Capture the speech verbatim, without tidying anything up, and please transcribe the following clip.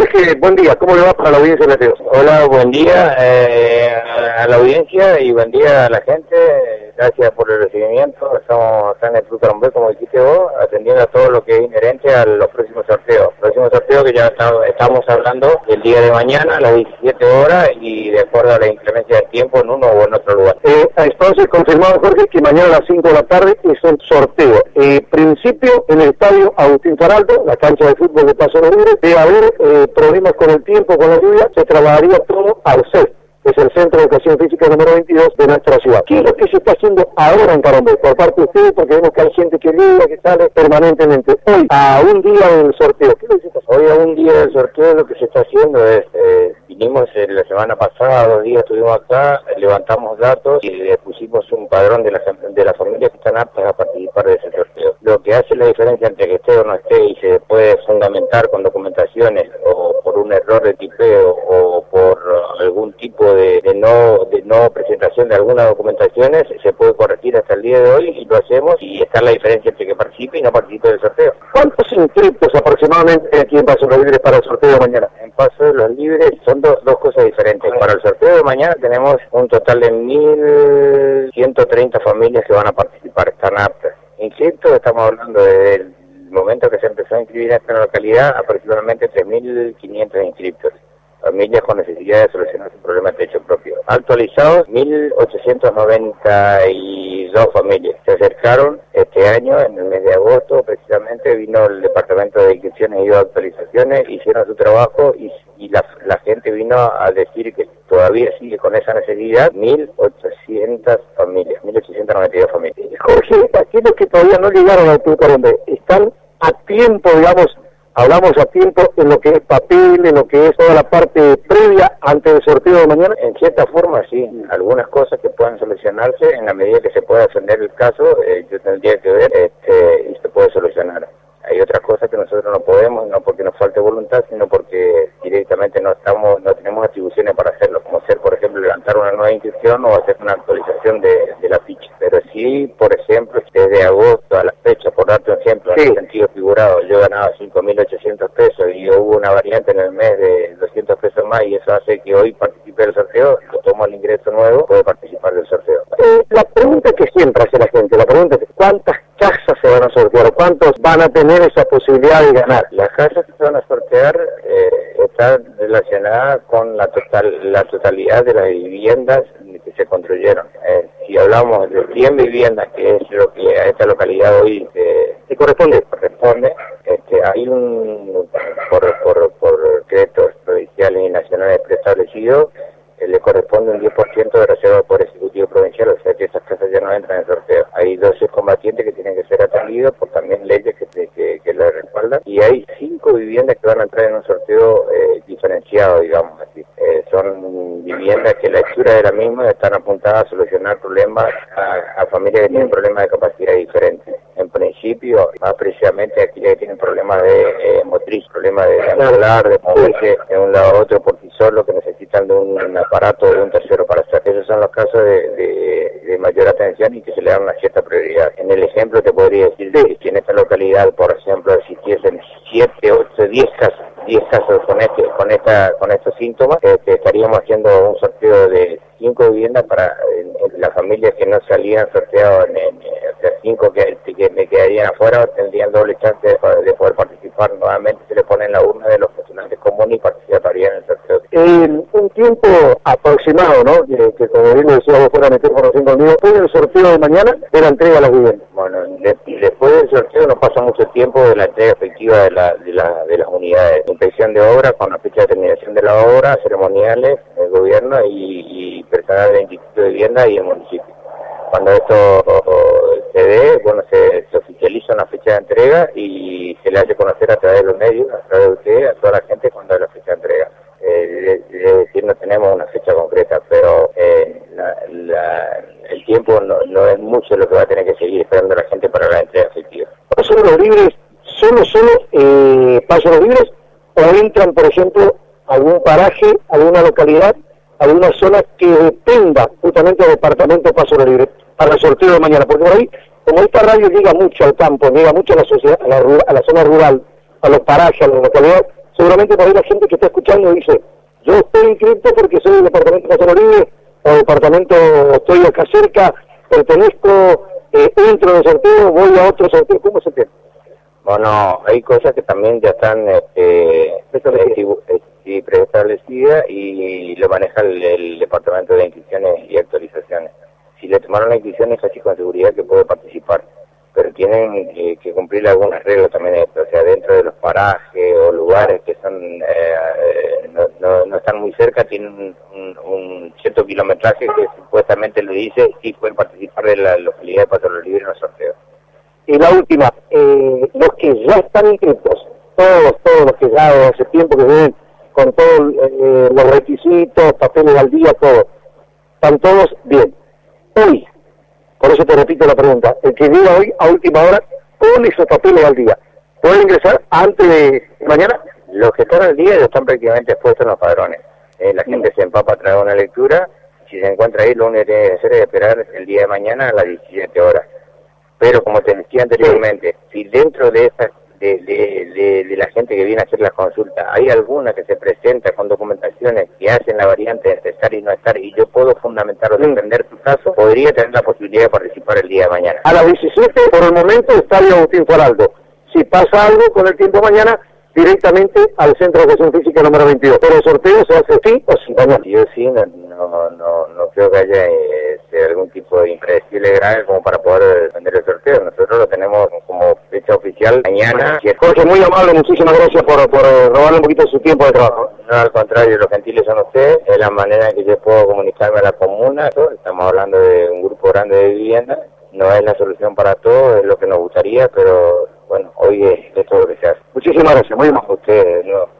Jorge, buen día. ¿Cómo le va para la audiencia de Teos? Hola, buen día eh, a la audiencia y buen día a la gente. Gracias por el recibimiento. Estamos acá en el Club Carumbé, como dijiste vos, atendiendo a todo lo que es inherente a los próximos sorteos. Próximos sorteos que ya está, estamos hablando el día de mañana a las diecisiete horas y de acuerdo a la inclemencia del tiempo en uno o en otro lugar. Eh, entonces, confirmado, Jorge, que mañana a las cinco de la tarde es el sorteo. Eh, principio en el estadio Agustín Faraldo, la cancha de fútbol de Paso Libre. De haber eh, problemas con el tiempo, con la lluvia, se trabajaría todo al C E F. Es el Centro de Educación Física número veintidós de nuestra ciudad. ¿Qué es lo que se está haciendo ahora en Carumbé? Por parte de ustedes, porque vemos que hay gente que llega, que sale permanentemente. Hoy, a un día del sorteo, ¿qué es lo que se está haciendo? Hoy, a un día del sorteo, lo que se está haciendo es, eh, vinimos eh, la semana pasada, dos días estuvimos acá, levantamos datos y le pusimos un padrón de las de las familias que están aptas a participar de ese sorteo. Lo que hace la diferencia entre que esté o no esté y se puede fundamentar con documentaciones o por un error de tipeo o por algún tipo de De, de no de no presentación de algunas documentaciones, se puede corregir hasta el día de hoy y lo hacemos, y está la diferencia entre que participe y no participe del sorteo. ¿Cuántos inscriptos aproximadamente aquí en Paso de los Libres para el sorteo de mañana? En Paso de los Libres son do, dos cosas diferentes. Para el sorteo de mañana tenemos un total de mil ciento treinta familias que van a participar, están aptas. Inscriptos, estamos hablando desde el momento que se empezó a inscribir en esta localidad, aproximadamente tres mil quinientos inscriptos. Familias con necesidad de solucionar su problema de techo propio. Actualizados, mil ochocientos noventa y dos familias. Se acercaron este año, en el mes de agosto, precisamente, vino el Departamento de Inscripciones y dio actualizaciones, hicieron su trabajo y, y la, la gente vino a decir que todavía sigue con esa necesidad, mil ochocientas familias, mil ochocientas noventa y dos familias. Jorge, aquellos que todavía no llegaron al Club Carumbé, están a tiempo, digamos, hablamos a tiempo en lo que es papel, en lo que es toda la parte previa antes del sorteo de mañana. En cierta forma, sí, algunas cosas que puedan solucionarse en la medida que se pueda defender el caso, eh, yo tendría que ver este, y se puede solucionar. Hay otras cosas que nosotros no podemos, no porque nos falte voluntad, sino porque directamente no estamos, no tenemos atribuciones para hacerlo, como hacer, por ejemplo, levantar una nueva inscripción o hacer una actualización de, de la ficha. Pero sí, por ejemplo, desde agosto a la fecha, por darte un ejemplo, sí, en el sentido figurado, yo ganaba cinco mil ochocientos pesos y hubo una variante en el mes de doscientos pesos más y eso hace que hoy participe del sorteo, lo tomo el ingreso nuevo, puede participar del sorteo. Eh, la pregunta que siempre hace la gente, la pregunta es ¿cuántas casas se van a sortear? ¿Cuántos van a tener esa posibilidad de ganar? Las casas que se van a sortear eh, están relacionadas con la total la totalidad de las viviendas que se construyeron. Eh, si hablamos de cien viviendas, que es lo que a esta localidad hoy eh, se corresponde, corresponde este, hay un, por, por, por decretos provinciales y nacionales preestablecidos, eh, le corresponde un diez por ciento de reserva por Ejecutivo Provincial, o sea que esas casas ya no entran en sorteo. Hay doce combatientes que tienen que ser atendidos por también leyes que, que, que les respaldan, y hay cinco viviendas que van a entrar en un sorteo eh, diferenciado, digamos así. Eh, son viviendas que la hechura de la misma están apuntadas a solucionar problemas a, a familias que tienen problemas de capacidad diferentes. En principio, más precisamente aquellas que tienen problemas de eh, motriz, problemas de angular, de moverse de un lado a otro por sí solo, que necesitan de un aparato o de un tercero para hacer. Esos son los casos de, de, de mayor atención y que se le dan una cierta prioridad. En el ejemplo te podría decir que si en esta localidad, por ejemplo, existiesen siete, ocho, diez casos, diez casos con este, con esta, con estos síntomas, este, estaríamos haciendo un sorteo de cinco viviendas para en, en las familias que no salían sorteados, en, en, o sea, cinco que, que me quedarían afuera tendrían doble chance de, de poder participar. Nuevamente se le pone en la urna de los postulantes comunes y participarían en el sorteo. En un tiempo aproximado, ¿no? Que, que como bien lo decía vos fuera a meter información conmigo, después del sorteo de mañana de la entrega a las viviendas. Bueno, de, después del sorteo no pasa mucho tiempo de la entrega efectiva de, la, de, la, de las unidades. Inspección de obra con la fecha de terminación de la obra, ceremoniales, el gobierno y, y personal del Instituto de Vivienda y el municipio. Cuando esto se dé, bueno, se, se oficializa una fecha de entrega y se le hace conocer a través de los medios, a través de usted, a toda la gente cuando es la fecha de entrega. Eh, es decir, no tenemos una fecha concreta, pero eh, la, la, el tiempo no, no es mucho lo que va a tener que seguir esperando la gente para la entrega efectiva. ¿Paso de los Libres, solo, solo eh, Paso de los Libres, o entran, por ejemplo, algún paraje, alguna localidad, alguna zona que dependa justamente del departamento Paso de los Libres para el sorteo de mañana? Porque por ahí, como esta radio llega mucho al campo, llega mucho a la sociedad, a la, a la zona rural, a los parajes, a las localidades, seguramente por ahí la gente que está escuchando dice, yo estoy inscrito porque soy del departamento de Paso Libre, o departamento, estoy acá cerca, pertenezco, eh, entro en el sorteo, voy a otro sorteo, ¿cómo se tiene? Bueno, hay cosas que también ya están este, sí, preestablecidas y lo maneja el, el Departamento de Inscripciones y Actualizaciones. Si le tomaron la inscripción es así con seguridad que puede participar, pero tienen eh, que cumplir algunas reglas también, esto, o sea, dentro de los parajes o lugares que son eh, eh, no, no, no están muy cerca, tienen un, un cierto kilometraje que supuestamente le dice si pueden participar de la localidad de Paso Libre en los sorteos. Y la última, eh, los que ya están inscritos, todos, todos los que ya hace tiempo que vienen con todos eh, los requisitos, papeles al día, todo, están todos bien. Hoy, por eso te repito la pregunta, el que llega hoy a última hora con esos papeles al día, ¿puede ingresar antes de mañana? Los que están al día ya están prácticamente expuestos en los padrones. Eh, la gente se empapa a través de una lectura, si se encuentra ahí lo único que tiene que hacer es esperar el día de mañana a las diecisiete horas. Pero como te decía anteriormente, si dentro de esa de, de, de, de la gente que viene a hacer la consulta hay alguna que se presenta con documentaciones que hacen la variante de estar y no estar, y yo puedo fundamentar o defender tu caso, podría tener la posibilidad de participar el día de mañana. A las diecisiete, por el momento, Estadio Agustín Faraldo. Si pasa algo con el tiempo mañana, directamente al Centro de Educación Física número veintidós. Pero el sorteo se hace sí o sí mañana. Yo sí, no, no, no, no creo que haya eh, algún tipo de impredecible grave como para poder defender el sorteo. Nosotros lo tenemos como fecha oficial mañana. Jorge, muy amable, muchísimas gracias por, por robarle un poquito de su tiempo de trabajo. No, al contrario, los gentiles son ustedes, es la manera en que yo puedo comunicarme a la comuna. Estamos hablando de un grupo grande de viviendas, no es la solución para todo, es lo que nos gustaría, pero bueno, hoy es, es todo lo que se hace. Muchísimas gracias, muy amable. Ustedes, no.